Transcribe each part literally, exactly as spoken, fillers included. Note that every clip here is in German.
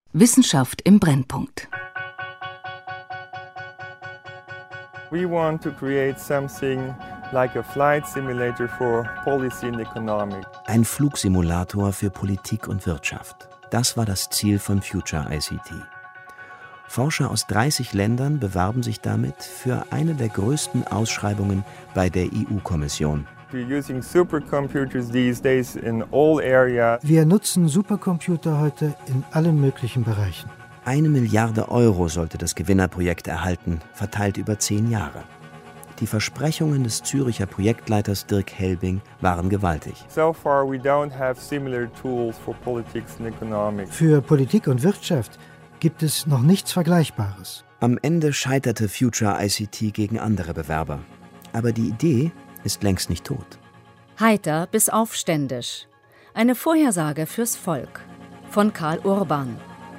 Wissenschaft im Brennpunkt. We want to create something like a flight simulator for policy and economic. Ein Flugsimulator für Politik und Wirtschaft. Das war das Ziel von Future I C T. Forscher aus dreißig Ländern bewarben sich damit für eine der größten Ausschreibungen bei der E U-Kommission. Wir nutzen Supercomputer heute in allen möglichen Bereichen. Eine Milliarde Euro sollte das Gewinnerprojekt erhalten, verteilt über zehn Jahre. Die Versprechungen des Züricher Projektleiters Dirk Helbing waren gewaltig. So far we don't have similar tools for politics and economics. Für Politik und Wirtschaft gibt es noch nichts Vergleichbares. Am Ende scheiterte Future I C T gegen andere Bewerber. Aber die Idee ist längst nicht tot. Heiter bis aufständisch. Eine Vorhersage fürs Volk. Von Karl Urban.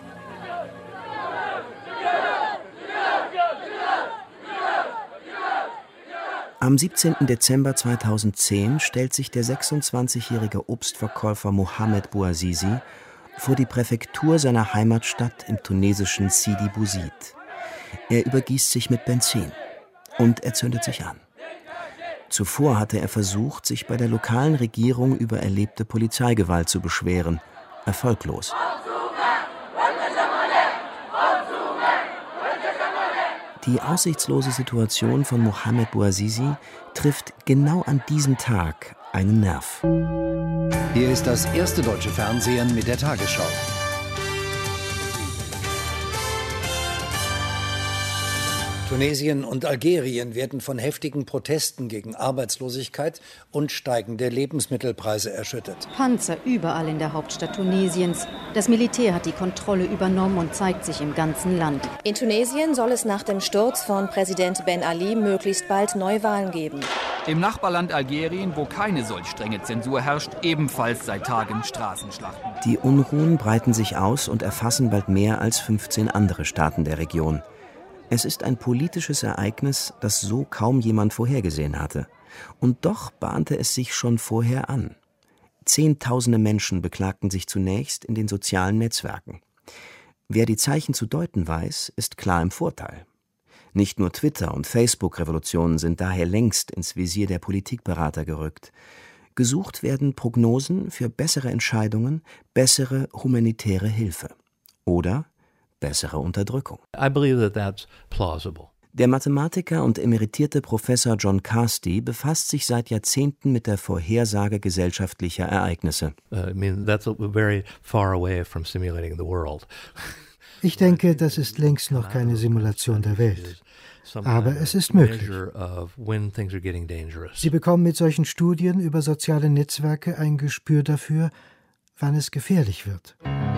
Am siebzehnten Dezember zweitausendzehn stellt sich der sechsundzwanzigjährige Obstverkäufer Mohamed Bouazizi vor die Präfektur seiner Heimatstadt im tunesischen Sidi Bouzid. Er übergießt sich mit Benzin und er zündet sich an. Zuvor hatte er versucht, sich bei der lokalen Regierung über erlebte Polizeigewalt zu beschweren. Erfolglos. Die aussichtslose Situation von Mohamed Bouazizi trifft genau an diesem Tag einen Nerv. Hier ist das erste deutsche Fernsehen mit der Tagesschau. Tunesien und Algerien werden von heftigen Protesten gegen Arbeitslosigkeit und steigende Lebensmittelpreise erschüttert. Panzer überall in der Hauptstadt Tunesiens. Das Militär hat die Kontrolle übernommen und zeigt sich im ganzen Land. In Tunesien soll es nach dem Sturz von Präsident Ben Ali möglichst bald Neuwahlen geben. Im Nachbarland Algerien, wo keine solch strenge Zensur herrscht, ebenfalls seit Tagen Straßenschlachten. Die Unruhen breiten sich aus und erfassen bald mehr als fünfzehn andere Staaten der Region. Es ist ein politisches Ereignis, das so kaum jemand vorhergesehen hatte. Und doch bahnte es sich schon vorher an. Zehntausende Menschen beklagten sich zunächst in den sozialen Netzwerken. Wer die Zeichen zu deuten weiß, ist klar im Vorteil. Nicht nur Twitter- und Facebook-Revolutionen sind daher längst ins Visier der Politikberater gerückt. Gesucht werden Prognosen für bessere Entscheidungen, bessere humanitäre Hilfe oder bessere Unterdrückung. I believe that that's plausible. Der Mathematiker und emeritierte Professor John Carsty befasst sich seit Jahrzehnten mit der Vorhersage gesellschaftlicher Ereignisse. Uh, I mean, that's very far away from simulating the world. Ich denke, das ist längst noch keine Simulation der Welt. Aber es ist möglich. Sie bekommen mit solchen Studien über soziale Netzwerke ein Gespür dafür, wann es gefährlich wird.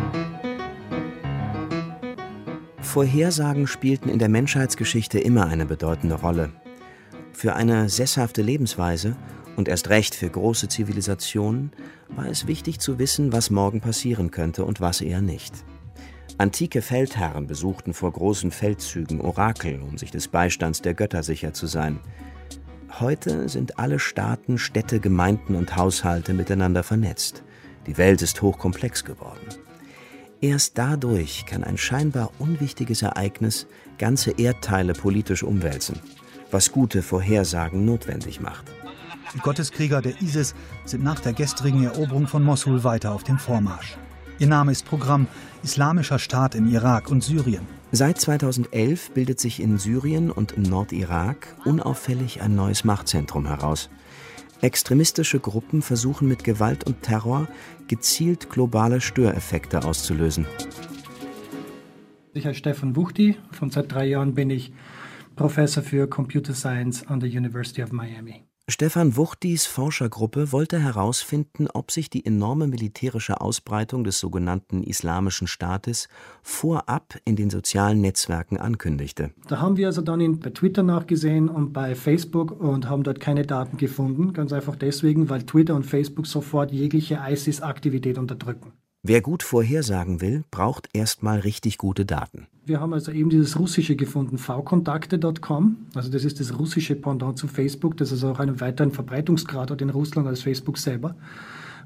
Vorhersagen spielten in der Menschheitsgeschichte immer eine bedeutende Rolle. Für eine sesshafte Lebensweise und erst recht für große Zivilisationen war es wichtig zu wissen, was morgen passieren könnte und was eher nicht. Antike Feldherren besuchten vor großen Feldzügen Orakel, um sich des Beistands der Götter sicher zu sein. Heute sind alle Staaten, Städte, Gemeinden und Haushalte miteinander vernetzt. Die Welt ist hochkomplex geworden. Erst dadurch kann ein scheinbar unwichtiges Ereignis ganze Erdteile politisch umwälzen, was gute Vorhersagen notwendig macht. Die Gotteskrieger der ISIS sind nach der gestrigen Eroberung von Mossul weiter auf dem Vormarsch. Ihr Name ist Programm Islamischer Staat im Irak und Syrien. Seit zweitausendelf bildet sich in Syrien und im Nordirak unauffällig ein neues Machtzentrum heraus. Extremistische Gruppen versuchen mit Gewalt und Terror gezielt globale Störeffekte auszulösen. Ich heiße Stefan Wuchti. Von seit drei Jahren bin ich Professor für Computer Science an der University of Miami. Stefan Wuchtis Forschergruppe wollte herausfinden, ob sich die enorme militärische Ausbreitung des sogenannten Islamischen Staates vorab in den sozialen Netzwerken ankündigte. Da haben wir also dann in, bei Twitter nachgesehen und bei Facebook und haben dort keine Daten gefunden. Ganz einfach deswegen, weil Twitter und Facebook sofort jegliche ISIS-Aktivität unterdrücken. Wer gut vorhersagen will, braucht erstmal richtig gute Daten. Wir haben also eben dieses Russische gefunden, v kontakte punkt com. Also das ist das russische Pendant zu Facebook, das also auch einen weiteren Verbreitungsgrad hat in Russland als Facebook selber.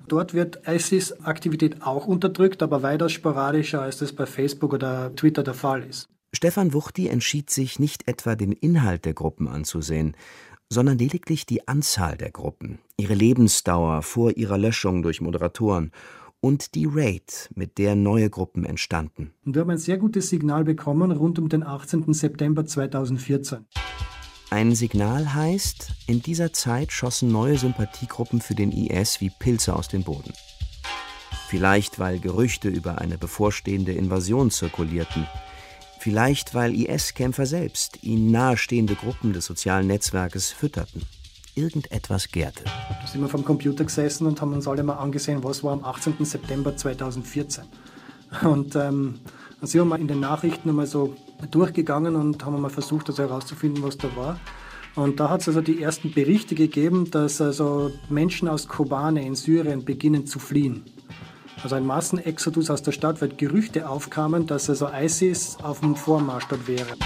Dort wird ISIS-Aktivität auch unterdrückt, aber weitaus sporadischer, als das bei Facebook oder Twitter der Fall ist. Stefan Vuchti entschied sich, nicht etwa den Inhalt der Gruppen anzusehen, sondern lediglich die Anzahl der Gruppen, ihre Lebensdauer vor ihrer Löschung durch Moderatoren und die Rate, mit der neue Gruppen entstanden. Und wir haben ein sehr gutes Signal bekommen rund um den achtzehnten September zweitausendvierzehn. Ein Signal heißt, in dieser Zeit schossen neue Sympathiegruppen für den I S wie Pilze aus dem Boden. Vielleicht, weil Gerüchte über eine bevorstehende Invasion zirkulierten. Vielleicht, weil I S-Kämpfer selbst ihnen nahestehende Gruppen des sozialen Netzwerkes fütterten. Irgendetwas gärte. Da sind wir vom Computer gesessen und haben uns alle mal angesehen, was war am achtzehnten September zweitausendvierzehn. Und ähm, dann sind wir mal in den Nachrichten einmal so durchgegangen und haben mal versucht, also herauszufinden, was da war. Und da hat es also die ersten Berichte gegeben, dass also Menschen aus Kobane in Syrien beginnen zu fliehen. Also ein Massenexodus aus der Stadt, weil Gerüchte aufkamen, dass also ISIS auf dem Vormarsch dort wäre.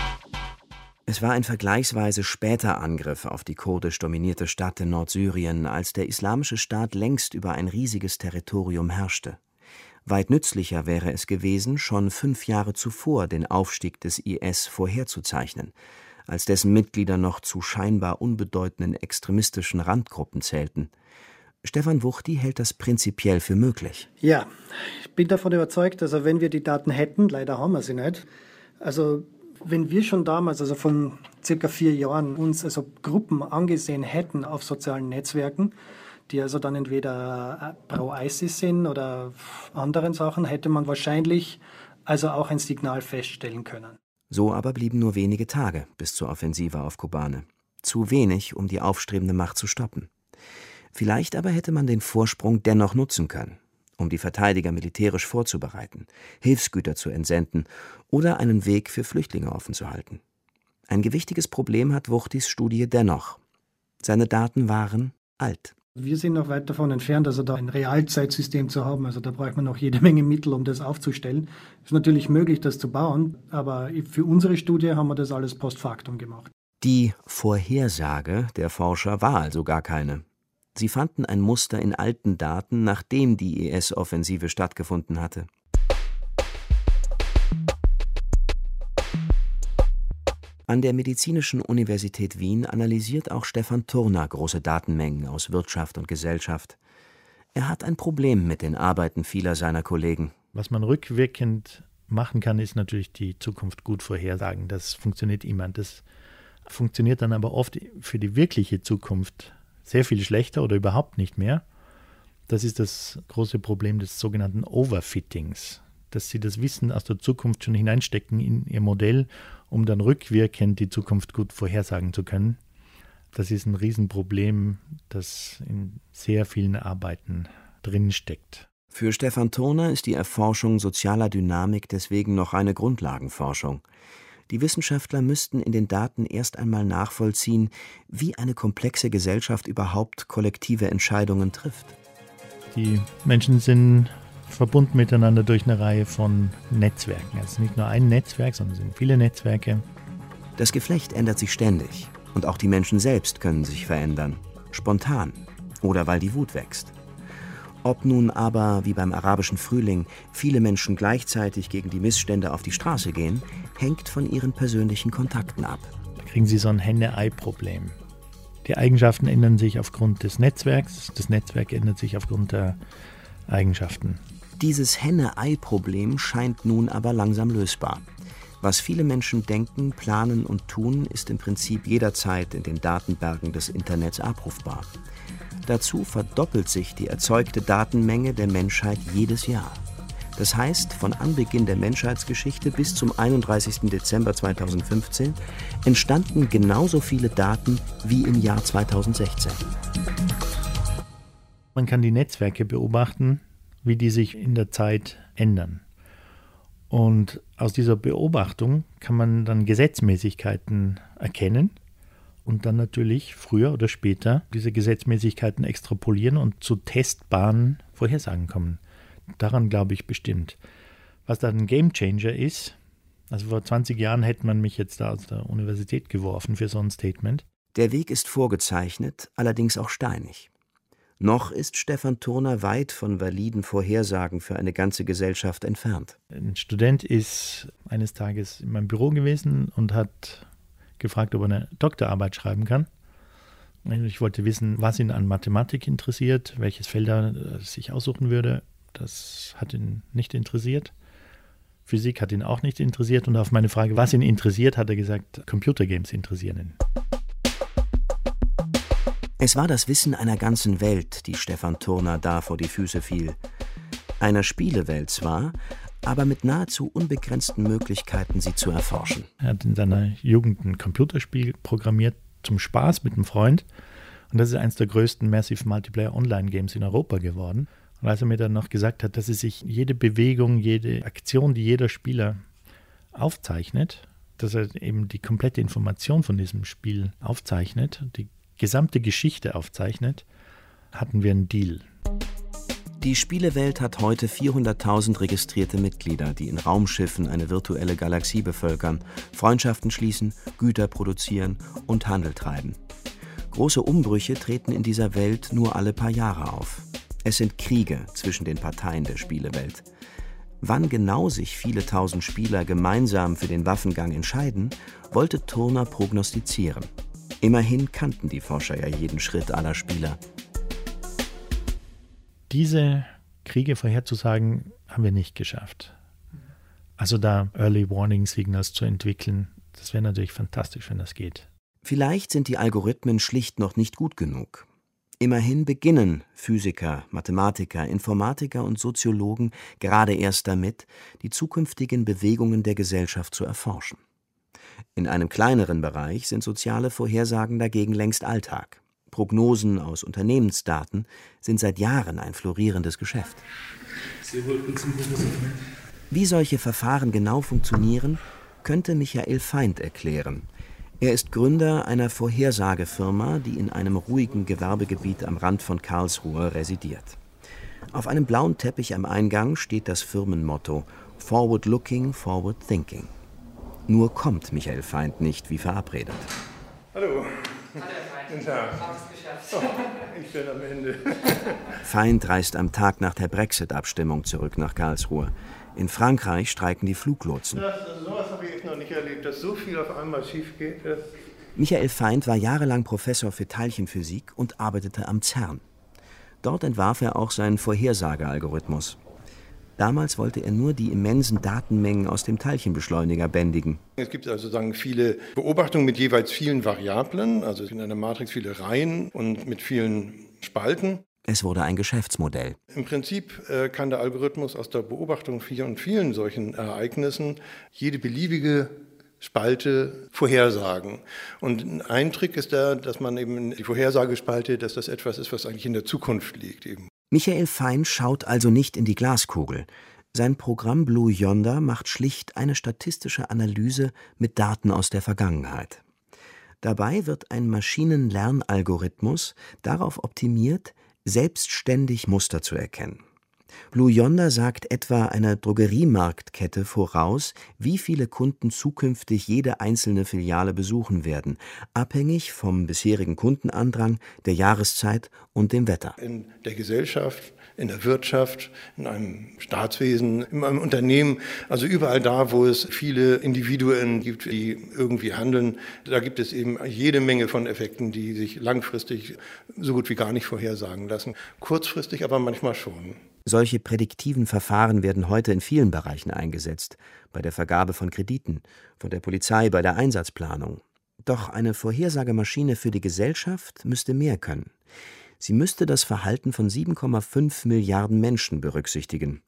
Es war ein vergleichsweise später Angriff auf die kurdisch dominierte Stadt in Nordsyrien, als der Islamische Staat längst über ein riesiges Territorium herrschte. Weit nützlicher wäre es gewesen, schon fünf Jahre zuvor den Aufstieg des I S vorherzuzeichnen, als dessen Mitglieder noch zu scheinbar unbedeutenden extremistischen Randgruppen zählten. Stefan Vuchti hält das prinzipiell für möglich. Ja, ich bin davon überzeugt, also wenn wir die Daten hätten, leider haben wir sie nicht, also wenn wir schon damals, also von circa vier Jahren, uns also Gruppen angesehen hätten auf sozialen Netzwerken, die also dann entweder pro-ISIS sind oder anderen Sachen, hätte man wahrscheinlich also auch ein Signal feststellen können. So aber blieben nur wenige Tage bis zur Offensive auf Kobane. Zu wenig, um die aufstrebende Macht zu stoppen. Vielleicht aber hätte man den Vorsprung dennoch nutzen können, um die Verteidiger militärisch vorzubereiten, Hilfsgüter zu entsenden oder einen Weg für Flüchtlinge offen zu halten. Ein gewichtiges Problem hat Vuchtis Studie dennoch. Seine Daten waren alt. Wir sind noch weit davon entfernt, also da ein Realzeitsystem zu haben. Also da braucht man noch jede Menge Mittel, um das aufzustellen. Es ist natürlich möglich, das zu bauen, aber für unsere Studie haben wir das alles post factum gemacht. Die Vorhersage der Forscher war also gar keine. Sie fanden ein Muster in alten Daten, nachdem die I S-Offensive stattgefunden hatte. An der Medizinischen Universität Wien analysiert auch Stefan Turner große Datenmengen aus Wirtschaft und Gesellschaft. Er hat ein Problem mit den Arbeiten vieler seiner Kollegen. Was man rückwirkend machen kann, ist natürlich die Zukunft gut vorhersagen. Das funktioniert immer. Das funktioniert dann aber oft für die wirkliche Zukunft sehr viel schlechter oder überhaupt nicht mehr. Das ist das große Problem des sogenannten Overfittings, dass sie das Wissen aus der Zukunft schon hineinstecken in ihr Modell, um dann rückwirkend die Zukunft gut vorhersagen zu können. Das ist ein Riesenproblem, das in sehr vielen Arbeiten drinsteckt. Für Stefan Turner ist die Erforschung sozialer Dynamik deswegen noch eine Grundlagenforschung. Die Wissenschaftler müssten in den Daten erst einmal nachvollziehen, wie eine komplexe Gesellschaft überhaupt kollektive Entscheidungen trifft. Die Menschen sind verbunden miteinander durch eine Reihe von Netzwerken. Es ist nicht nur ein Netzwerk, sondern es sind viele Netzwerke. Das Geflecht ändert sich ständig und auch die Menschen selbst können sich verändern. Spontan oder weil die Wut wächst. Ob nun aber, wie beim arabischen Frühling, viele Menschen gleichzeitig gegen die Missstände auf die Straße gehen, hängt von ihren persönlichen Kontakten ab. Da kriegen sie so ein Henne-Ei-Problem. Die Eigenschaften ändern sich aufgrund des Netzwerks, das Netzwerk ändert sich aufgrund der Eigenschaften. Dieses Henne-Ei-Problem scheint nun aber langsam lösbar. Was viele Menschen denken, planen und tun, ist im Prinzip jederzeit in den Datenbergen des Internets abrufbar. Dazu verdoppelt sich die erzeugte Datenmenge der Menschheit jedes Jahr. Das heißt, von Anbeginn der Menschheitsgeschichte bis zum einunddreißigsten Dezember zweitausendfünfzehn entstanden genauso viele Daten wie im Jahr zweitausendsechzehn. Man kann die Netzwerke beobachten, wie die sich in der Zeit ändern. Und aus dieser Beobachtung kann man dann Gesetzmäßigkeiten erkennen und dann natürlich früher oder später diese Gesetzmäßigkeiten extrapolieren und zu testbaren Vorhersagen kommen. Daran glaube ich bestimmt. Was dann ein Gamechanger ist, also vor zwanzig Jahren hätte man mich jetzt da aus der Universität geworfen für so ein Statement. Der Weg ist vorgezeichnet, allerdings auch steinig. Noch ist Stefan Thurner weit von validen Vorhersagen für eine ganze Gesellschaft entfernt. Ein Student ist eines Tages in meinem Büro gewesen und hat gefragt, ob er eine Doktorarbeit schreiben kann. Ich wollte wissen, was ihn an Mathematik interessiert, welches Feld er sich aussuchen würde. Das hat ihn nicht interessiert. Physik hat ihn auch nicht interessiert. Und auf meine Frage, was ihn interessiert, hat er gesagt, Computergames interessieren ihn. Es war das Wissen einer ganzen Welt, die Stefan Thurner da vor die Füße fiel. Einer Spielewelt zwar, aber mit nahezu unbegrenzten Möglichkeiten, sie zu erforschen. Er hat in seiner Jugend ein Computerspiel programmiert, zum Spaß mit einem Freund. Und das ist eines der größten Massive Multiplayer Online-Games in Europa geworden. Und als er mir dann noch gesagt hat, dass er sich jede Bewegung, jede Aktion, die jeder Spieler aufzeichnet, dass er eben die komplette Information von diesem Spiel aufzeichnet, die gesamte Geschichte aufzeichnet, hatten wir einen Deal. Die Spielewelt hat heute vierhunderttausend registrierte Mitglieder, die in Raumschiffen eine virtuelle Galaxie bevölkern, Freundschaften schließen, Güter produzieren und Handel treiben. Große Umbrüche treten in dieser Welt nur alle paar Jahre auf. Es sind Kriege zwischen den Parteien der Spielewelt. Wann genau sich viele tausend Spieler gemeinsam für den Waffengang entscheiden, wollte Thurner prognostizieren. Immerhin kannten die Forscher ja jeden Schritt aller Spieler. Diese Kriege vorherzusagen, haben wir nicht geschafft. Also da Early Warning Signals zu entwickeln, das wäre natürlich fantastisch, wenn das geht. Vielleicht sind die Algorithmen schlicht noch nicht gut genug. Immerhin beginnen Physiker, Mathematiker, Informatiker und Soziologen gerade erst damit, die zukünftigen Bewegungen der Gesellschaft zu erforschen. In einem kleineren Bereich sind soziale Vorhersagen dagegen längst Alltag. Prognosen aus Unternehmensdaten sind seit Jahren ein florierendes Geschäft. Wie solche Verfahren genau funktionieren, könnte Michael Feind erklären. Er ist Gründer einer Vorhersagefirma, die in einem ruhigen Gewerbegebiet am Rand von Karlsruhe residiert. Auf einem blauen Teppich am Eingang steht das Firmenmotto Forward Looking, Forward Thinking. Nur kommt Michael Feind nicht wie verabredet. Hallo. Guten Tag. Oh, ich bin am Ende. Feind reist am Tag nach der Brexit-Abstimmung zurück nach Karlsruhe. In Frankreich streiken die Fluglotsen. Das, sowas habe ich echt noch nicht erlebt, dass so viel auf einmal schief geht. Michael Feind war jahrelang Professor für Teilchenphysik und arbeitete am CERN. Dort entwarf er auch seinen Vorhersagealgorithmus. Damals wollte er nur die immensen Datenmengen aus dem Teilchenbeschleuniger bändigen. Es gibt also sagen, viele Beobachtungen mit jeweils vielen Variablen, also in einer Matrix viele Reihen und mit vielen Spalten. Es wurde ein Geschäftsmodell. Im Prinzip äh, kann der Algorithmus aus der Beobachtung von vielen solchen Ereignissen jede beliebige Spalte vorhersagen. Und ein Trick ist da, dass man eben die Vorhersagespalte, dass das etwas ist, was eigentlich in der Zukunft liegt eben. Michael Feind schaut also nicht in die Glaskugel. Sein Programm Blue Yonder macht schlicht eine statistische Analyse mit Daten aus der Vergangenheit. Dabei wird ein Maschinenlernalgorithmus darauf optimiert, selbstständig Muster zu erkennen. Blue Yonder sagt etwa einer Drogeriemarktkette voraus, wie viele Kunden zukünftig jede einzelne Filiale besuchen werden, abhängig vom bisherigen Kundenandrang, der Jahreszeit und dem Wetter. In der Gesellschaft, in der Wirtschaft, in einem Staatswesen, in einem Unternehmen, also überall da, wo es viele Individuen gibt, die irgendwie handeln, da gibt es eben jede Menge von Effekten, die sich langfristig so gut wie gar nicht vorhersagen lassen. Kurzfristig aber manchmal schon. Solche prädiktiven Verfahren werden heute in vielen Bereichen eingesetzt, bei der Vergabe von Krediten, von der Polizei bei der Einsatzplanung. Doch eine Vorhersagemaschine für die Gesellschaft müsste mehr können. Sie müsste das Verhalten von sieben Komma fünf Milliarden Menschen berücksichtigen.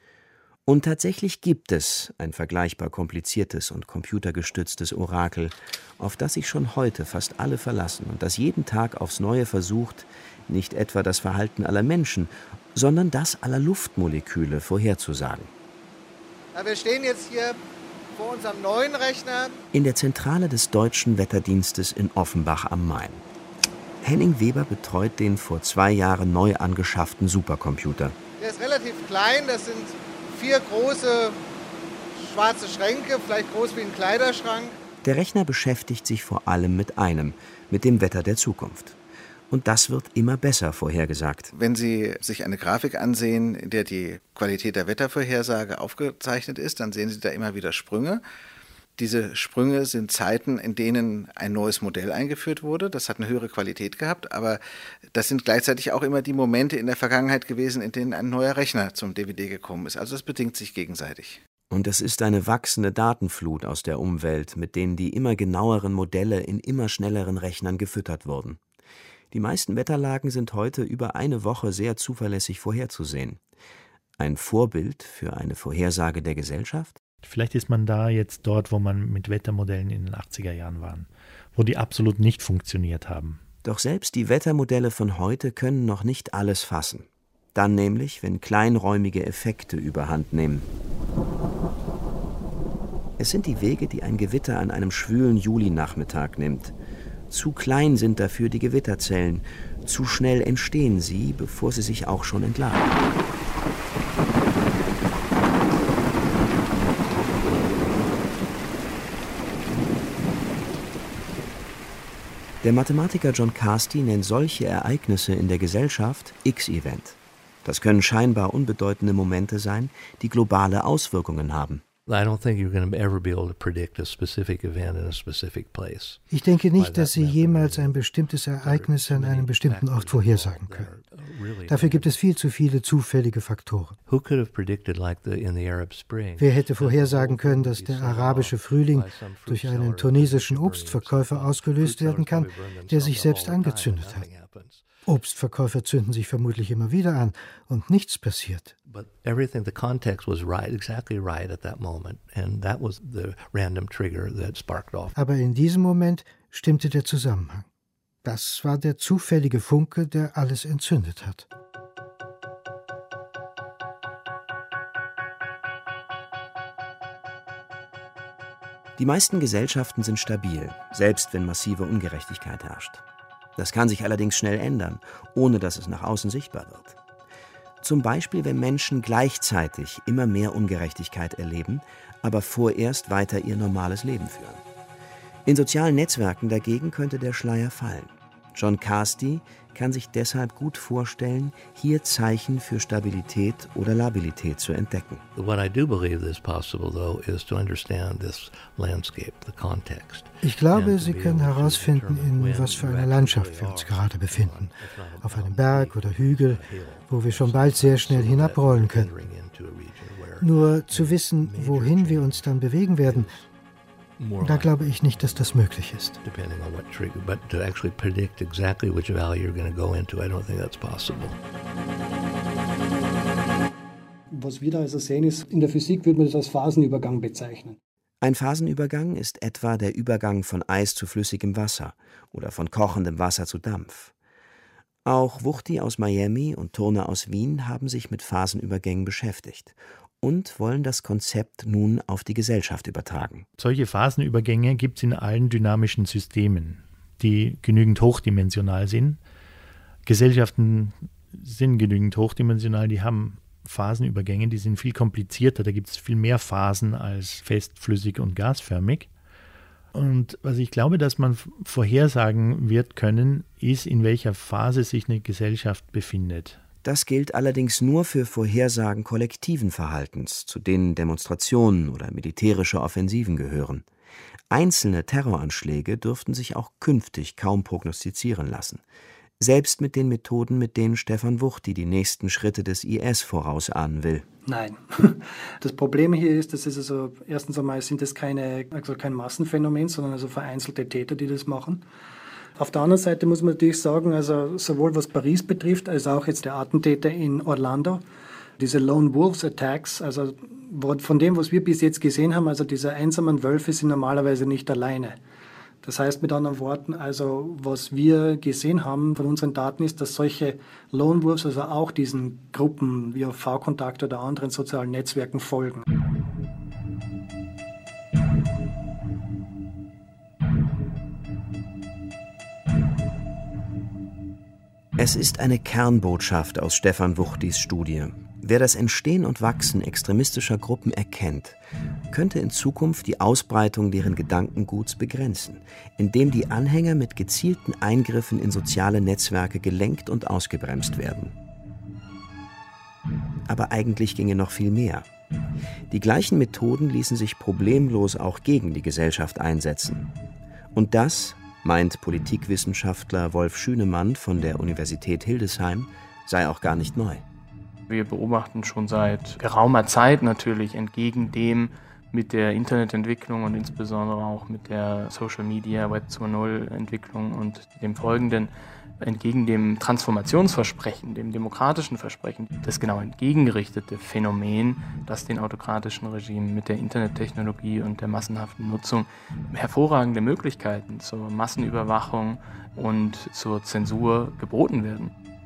Und tatsächlich gibt es ein vergleichbar kompliziertes und computergestütztes Orakel, auf das sich schon heute fast alle verlassen und das jeden Tag aufs Neue versucht, nicht etwa das Verhalten aller Menschen, sondern das aller Luftmoleküle vorherzusagen. Ja, wir stehen jetzt hier vor unserem neuen Rechner. In der Zentrale des Deutschen Wetterdienstes in Offenbach am Main. Henning Weber betreut den vor zwei Jahren neu angeschafften Supercomputer. Der ist relativ klein, das sind vier große schwarze Schränke, vielleicht groß wie ein Kleiderschrank. Der Rechner beschäftigt sich vor allem mit einem, mit dem Wetter der Zukunft. Und das wird immer besser vorhergesagt. Wenn Sie sich eine Grafik ansehen, in der die Qualität der Wettervorhersage aufgezeichnet ist, dann sehen Sie da immer wieder Sprünge. Diese Sprünge sind Zeiten, in denen ein neues Modell eingeführt wurde. Das hat eine höhere Qualität gehabt, aber das sind gleichzeitig auch immer die Momente in der Vergangenheit gewesen, in denen ein neuer Rechner zum D V D gekommen ist. Also das bedingt sich gegenseitig. Und es ist eine wachsende Datenflut aus der Umwelt, mit denen die immer genaueren Modelle in immer schnelleren Rechnern gefüttert wurden. Die meisten Wetterlagen sind heute über eine Woche sehr zuverlässig vorherzusehen. Ein Vorbild für eine Vorhersage der Gesellschaft? Vielleicht ist man da jetzt dort, wo man mit Wettermodellen in den achtziger Jahren waren, wo die absolut nicht funktioniert haben. Doch selbst die Wettermodelle von heute können noch nicht alles fassen. Dann nämlich, wenn kleinräumige Effekte überhand nehmen. Es sind die Wege, die ein Gewitter an einem schwülen Julinachmittag nimmt. Zu klein sind dafür die Gewitterzellen. Zu schnell entstehen sie, bevor sie sich auch schon entladen. Der Mathematiker John Carsty nennt solche Ereignisse in der Gesellschaft X-Event. Das können scheinbar unbedeutende Momente sein, die globale Auswirkungen haben. Ich denke nicht, dass Sie jemals ein bestimmtes Ereignis an einem bestimmten Ort vorhersagen können. Dafür gibt es viel zu viele zufällige Faktoren. Wer hätte vorhersagen können, dass der arabische Frühling durch einen tunesischen Obstverkäufer ausgelöst werden kann, der sich selbst angezündet hat? Obstverkäufer zünden sich vermutlich immer wieder an und nichts passiert. But everything, the context was right, exactly right at that moment, and that was the random trigger that sparked off. Aber in diesem Moment stimmte der Zusammenhang. Das war der zufällige Funke, der alles entzündet hat. Die meisten Gesellschaften sind stabil, selbst wenn massive Ungerechtigkeit herrscht. Das kann sich allerdings schnell ändern, ohne dass es nach außen sichtbar wird. Zum Beispiel, wenn Menschen gleichzeitig immer mehr Ungerechtigkeit erleben, aber vorerst weiter ihr normales Leben führen. In sozialen Netzwerken dagegen könnte der Schleier fallen. John Carsty kann sich deshalb gut vorstellen, hier Zeichen für Stabilität oder Labilität zu entdecken. Ich glaube, Sie können herausfinden, in was für einer Landschaft wir uns gerade befinden. Auf einem Berg oder Hügel, wo wir schon bald sehr schnell hinabrollen können. Nur zu wissen, wohin wir uns dann bewegen werden, da glaube ich nicht, dass das möglich ist. Was wir da also sehen, ist, in der Physik würde man das als Phasenübergang bezeichnen. Ein Phasenübergang ist etwa der Übergang von Eis zu flüssigem Wasser oder von kochendem Wasser zu Dampf. Auch Wuchti aus Miami und Turner aus Wien haben sich mit Phasenübergängen beschäftigt und wollen das Konzept nun auf die Gesellschaft übertragen. Solche Phasenübergänge gibt es in allen dynamischen Systemen, die genügend hochdimensional sind. Gesellschaften sind genügend hochdimensional, die haben Phasenübergänge, die sind viel komplizierter, da gibt es viel mehr Phasen als fest, flüssig und gasförmig. Und was ich glaube, dass man vorhersagen wird können, ist, in welcher Phase sich eine Gesellschaft befindet. Das gilt allerdings nur für Vorhersagen kollektiven Verhaltens, zu denen Demonstrationen oder militärische Offensiven gehören. Einzelne Terroranschläge dürften sich auch künftig kaum prognostizieren lassen. Selbst mit den Methoden, mit denen Stefan Wuchti die nächsten Schritte des I S vorausahnen will. Nein. Das Problem hier ist, dass es also, erstens einmal sind es keine, also kein Massenphänomen, sondern also vereinzelte Täter, die das machen. Auf der anderen Seite muss man natürlich sagen, also sowohl was Paris betrifft, als auch jetzt der Attentäter in Orlando, diese Lone Wolves Attacks, also von dem, was wir bis jetzt gesehen haben, also diese einsamen Wölfe sind normalerweise nicht alleine. Das heißt mit anderen Worten, also was wir gesehen haben von unseren Daten ist, dass solche Lone Wolves also auch diesen Gruppen wie auf V-Kontakt oder anderen sozialen Netzwerken folgen. Es ist eine Kernbotschaft aus Stefan Wuchtis Studie. Wer das Entstehen und Wachsen extremistischer Gruppen erkennt könnte in Zukunft die Ausbreitung deren Gedankenguts begrenzen, indem die Anhänger mit gezielten Eingriffen in soziale Netzwerke gelenkt und ausgebremst werden. Aber eigentlich ginge noch viel mehr. Die gleichen Methoden ließen sich problemlos auch gegen die Gesellschaft einsetzen. Und das, meint Politikwissenschaftler Wolf Schünemann von der Universität Hildesheim, sei auch gar nicht neu. Wir beobachten schon seit geraumer Zeit natürlich entgegen dem mit der Internetentwicklung und insbesondere auch mit der Social Media Web zwei Punkt null Entwicklung und dem folgenden, entgegen dem Transformationsversprechen, dem demokratischen Versprechen, das genau entgegengerichtete Phänomen, das den autokratischen Regimen mit der Internettechnologie und der massenhaften Nutzung hervorragende Möglichkeiten zur Massenüberwachung und zur Zensur geboten werden.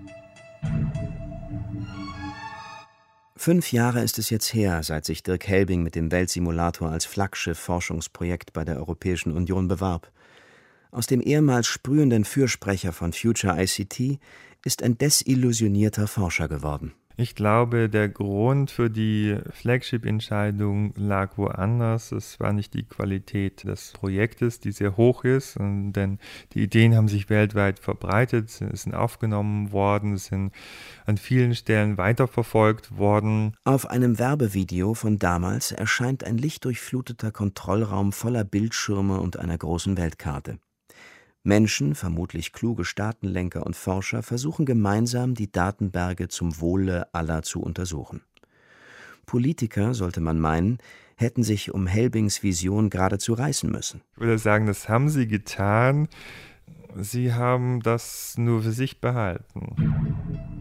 Fünf Jahre ist es jetzt her, seit sich Dirk Helbing mit dem Weltsimulator als Flaggschiff-Forschungsprojekt bei der Europäischen Union bewarb. Aus dem ehemals sprühenden Fürsprecher von Future I C T ist ein desillusionierter Forscher geworden. Ich glaube, der Grund für die Flagship-Entscheidung lag woanders. Es war nicht die Qualität des Projektes, die sehr hoch ist, denn die Ideen haben sich weltweit verbreitet, sind aufgenommen worden, sind an vielen Stellen weiterverfolgt worden. Auf einem Werbevideo von damals erscheint ein lichtdurchfluteter Kontrollraum voller Bildschirme und einer großen Weltkarte. Menschen, vermutlich kluge Staatenlenker und Forscher, versuchen gemeinsam, die Datenberge zum Wohle aller zu untersuchen. Politiker, sollte man meinen, hätten sich um Helbings Vision geradezu reißen müssen. Ich würde sagen, das haben sie getan. Sie haben das nur für sich behalten.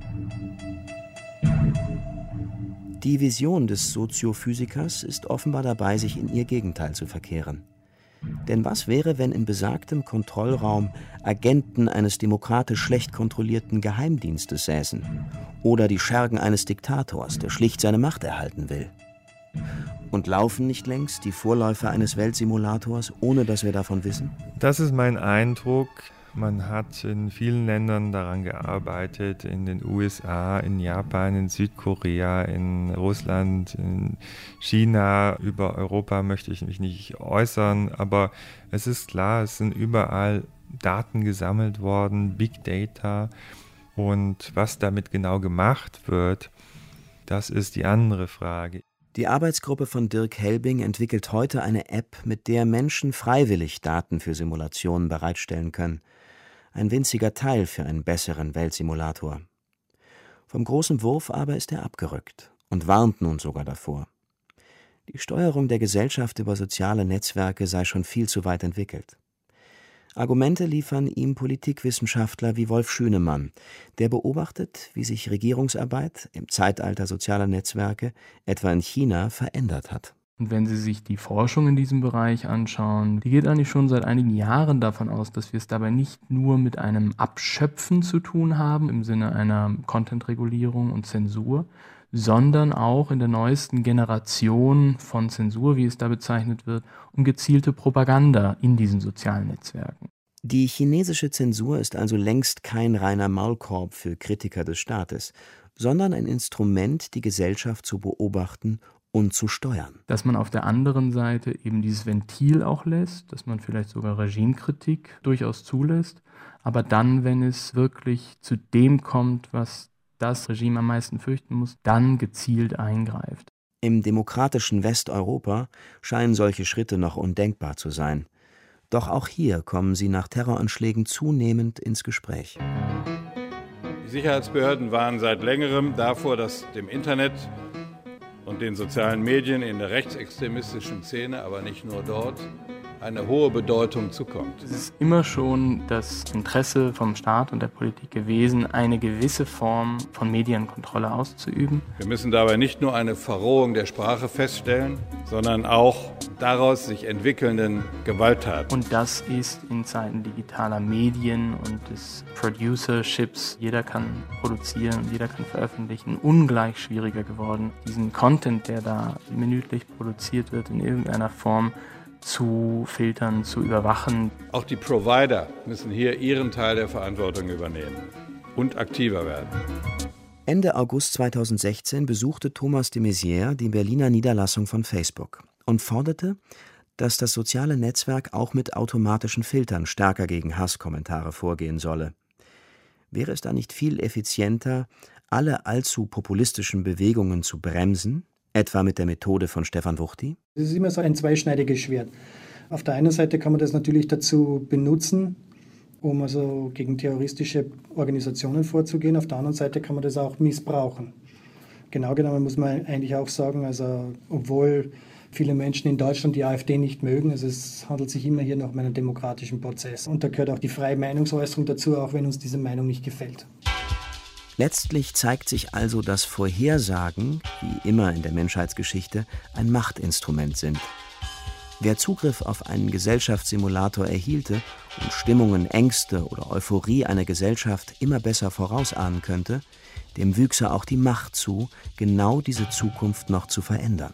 Die Vision des Soziophysikers ist offenbar dabei, sich in ihr Gegenteil zu verkehren. Denn was wäre, wenn in besagtem Kontrollraum Agenten eines demokratisch schlecht kontrollierten Geheimdienstes säßen oder die Schergen eines Diktators, der schlicht seine Macht erhalten will? Und laufen nicht längst die Vorläufer eines Weltsimulators, ohne dass wir davon wissen? Das ist mein Eindruck. Man hat in vielen Ländern daran gearbeitet, in den U S A, in Japan, in Südkorea, in Russland, in China. Über Europa möchte ich mich nicht äußern, aber es ist klar, es sind überall Daten gesammelt worden, Big Data. Und was damit genau gemacht wird, das ist die andere Frage. Die Arbeitsgruppe von Dirk Helbing entwickelt heute eine App, mit der Menschen freiwillig Daten für Simulationen bereitstellen können. Ein winziger Teil für einen besseren Weltsimulator. Vom großen Wurf aber ist er abgerückt und warnt nun sogar davor. Die Steuerung der Gesellschaft über soziale Netzwerke sei schon viel zu weit entwickelt. Argumente liefern ihm Politikwissenschaftler wie Wolf Schünemann, der beobachtet, wie sich Regierungsarbeit im Zeitalter sozialer Netzwerke, etwa in China, verändert hat. Und wenn Sie sich die Forschung in diesem Bereich anschauen, die geht eigentlich schon seit einigen Jahren davon aus, dass wir es dabei nicht nur mit einem Abschöpfen zu tun haben, im Sinne einer Content-Regulierung und Zensur, sondern auch in der neuesten Generation von Zensur, wie es da bezeichnet wird, um gezielte Propaganda in diesen sozialen Netzwerken. Die chinesische Zensur ist also längst kein reiner Maulkorb für Kritiker des Staates, sondern ein Instrument, die Gesellschaft zu beobachten und zu steuern. Dass man auf der anderen Seite eben dieses Ventil auch lässt, dass man vielleicht sogar Regimekritik durchaus zulässt, aber dann, wenn es wirklich zu dem kommt, was das Regime am meisten fürchten muss, dann gezielt eingreift. Im demokratischen Westeuropa scheinen solche Schritte noch undenkbar zu sein. Doch auch hier kommen sie nach Terroranschlägen zunehmend ins Gespräch. Die Sicherheitsbehörden warnen seit längerem davor, dass dem Internet und den sozialen Medien in der rechtsextremistischen Szene, aber nicht nur dort, eine hohe Bedeutung zukommt. Es ist immer schon das Interesse vom Staat und der Politik gewesen, eine gewisse Form von Medienkontrolle auszuüben. Wir müssen dabei nicht nur eine Verrohung der Sprache feststellen, sondern auch daraus sich entwickelnden Gewalttaten. Und das ist in Zeiten digitaler Medien und des Producerships, jeder kann produzieren und jeder kann veröffentlichen, ungleich schwieriger geworden, diesen Content, der da minütlich produziert wird, in irgendeiner Form zu filtern, zu überwachen. Auch die Provider müssen hier ihren Teil der Verantwortung übernehmen und aktiver werden. Ende August zweitausendsechzehn besuchte Thomas de Maizière die Berliner Niederlassung von Facebook. und forderte, dass das soziale Netzwerk auch mit automatischen Filtern stärker gegen Hasskommentare vorgehen solle. Wäre es da nicht viel effizienter, alle allzu populistischen Bewegungen zu bremsen, etwa mit der Methode von Stefan Wuchti? Das ist immer so ein zweischneidiges Schwert. Auf der einen Seite kann man das natürlich dazu benutzen, um also gegen terroristische Organisationen vorzugehen. Auf der anderen Seite kann man das auch missbrauchen. Genau genommen muss man eigentlich auch sagen, also obwohl viele Menschen in Deutschland die AfD nicht mögen, also es handelt sich immer hier noch um einen demokratischen Prozess. Und da gehört auch die freie Meinungsäußerung dazu, auch wenn uns diese Meinung nicht gefällt. Letztlich zeigt sich also, dass Vorhersagen, wie immer in der Menschheitsgeschichte, ein Machtinstrument sind. Wer Zugriff auf einen Gesellschaftssimulator erhielte und Stimmungen, Ängste oder Euphorie einer Gesellschaft immer besser vorausahnen könnte, dem wüchse auch die Macht zu, genau diese Zukunft noch zu verändern.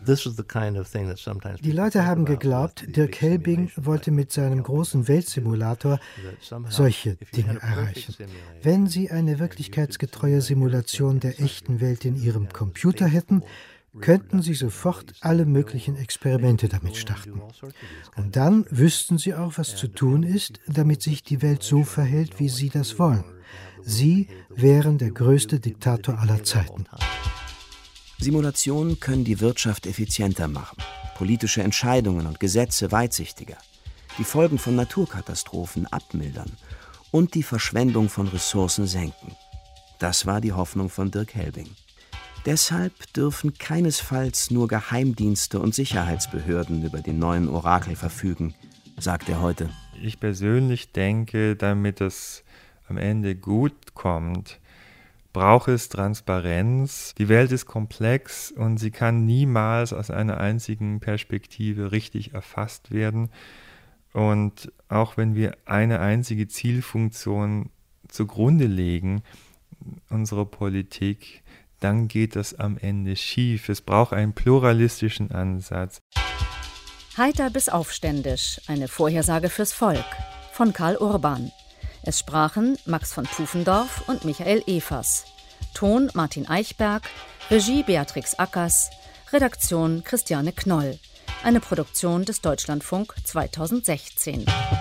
Die Leute haben geglaubt, Dirk Helbing wollte mit seinem großen Weltsimulator solche Dinge erreichen. Wenn sie eine wirklichkeitsgetreue Simulation der echten Welt in ihrem Computer hätten, könnten sie sofort alle möglichen Experimente damit starten. Und dann wüssten sie auch, was zu tun ist, damit sich die Welt so verhält, wie sie das wollen. Sie wären der größte Diktator aller Zeiten. Simulationen können die Wirtschaft effizienter machen, politische Entscheidungen und Gesetze weitsichtiger, die Folgen von Naturkatastrophen abmildern und die Verschwendung von Ressourcen senken. Das war die Hoffnung von Dirk Helbing. Deshalb dürfen keinesfalls nur Geheimdienste und Sicherheitsbehörden über den neuen Orakel verfügen, sagt er heute. Ich persönlich denke, damit es am Ende gut kommt, braucht es Transparenz. Die Welt ist komplex und sie kann niemals aus einer einzigen Perspektive richtig erfasst werden. Und auch wenn wir eine einzige Zielfunktion zugrunde legen, unsere Politik, dann geht das am Ende schief. Es braucht einen pluralistischen Ansatz. Heiter bis aufständisch, eine Vorhersage fürs Volk von Karl Urban. Es sprachen Max von Pufendorf und Michael Evers. Ton Martin Eichberg, Regie Beatrix Ackers, Redaktion Christiane Knoll. Eine Produktion des Deutschlandfunk zweitausendsechzehn.